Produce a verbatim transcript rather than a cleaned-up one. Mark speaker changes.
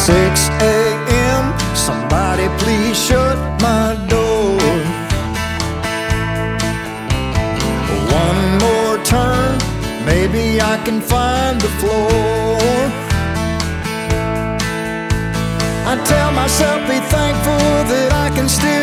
Speaker 1: six a.m. Somebody please shut my door. One more turn, maybe I can find the floor. I tell myself be thankful that I can still